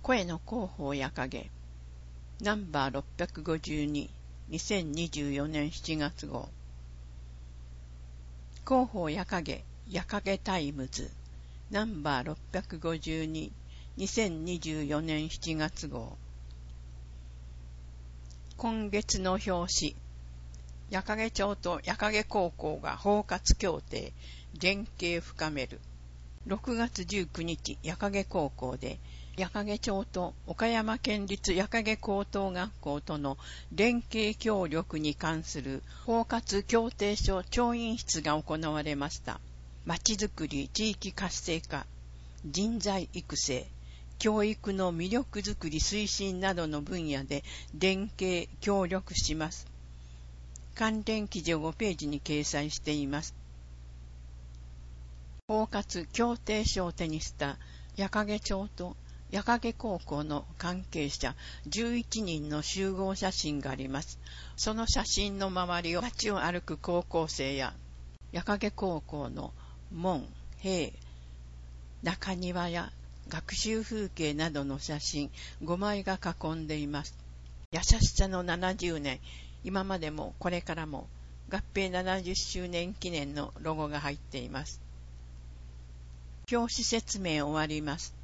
声の広報や影ナンバー652 2024年7月号広報や影タイムズナンバー652 2024年7月号今月の表紙矢掛町と矢掛高校が包括協定連携深める6月19日矢掛高校で矢掛町と岡山県立矢掛高等学校との連携協力に関する包括協定書調印室が行われました。まちづくり地域活性化人材育成教育の魅力づくり推進などの分野で連携協力します。関連記事を5ページに掲載しています。包括協定書を手にした矢掛町と矢掛高校の関係者11人の集合写真があります。その写真の周りを街を歩く高校生や矢掛高校の門、塀、中庭や学習風景などの写真5枚が囲んでいます。優しさの70年、今までもこれからも合併70周年記念のロゴが入っています。表紙説明終わります。